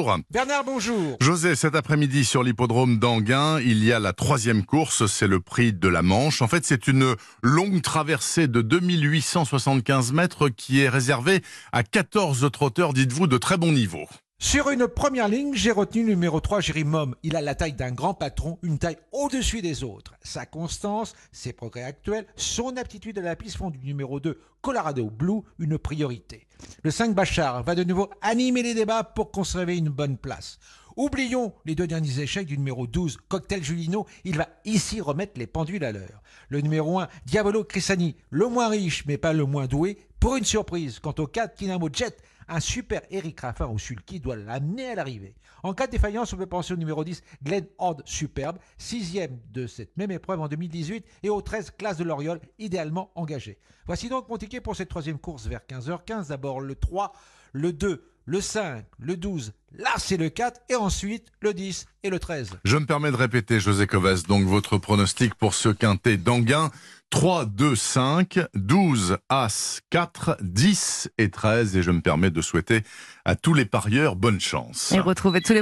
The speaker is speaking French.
bonjour. Bernard, bonjour. José, cet après-midi sur l'hippodrome d'Anguin, il y a la 3e course, c'est le prix de la Manche. En fait, c'est une longue traversée de 2875 mètres qui est réservée à 14 trotteurs, dites-vous, de très bon niveau. Sur une première ligne, j'ai retenu le numéro 3, Jérimum. Il a la taille d'un grand patron, une taille au-dessus des autres. Sa constance, ses progrès actuels, son aptitude à la piste font du numéro 2, Colorado Blue, une priorité. Le 5, Bachar, va de nouveau animer les débats pour conserver une bonne place. Oublions les 2 derniers échecs du numéro 12, Cocktail Julino. Il va ici remettre les pendules à l'heure. Le numéro 1, Diavolo Crisani, le moins riche mais pas le moins doué, pour une surprise. Quant au 4, Kinamo Jet, un super Eric Raffin au sulky doit l'amener à l'arrivée. En cas de défaillance, on peut penser au numéro 10, Glen Horde Superbe, 6e de cette même épreuve en 2018, et au 13, Classe de l'Oriole, idéalement engagé. Voici donc mon ticket pour cette 3e course vers 15h15. D'abord le 3, le 2, le 5, le 12, là c'est le 4, et ensuite le 10 et le 13. Je me permets de répéter, José Covas, donc votre pronostic pour ce quintet d'Anguin. 3, 2, 5, 12, As, 4, 10 et 13. Et je me permets de souhaiter à tous les parieurs bonne chance. Et retrouvez tous les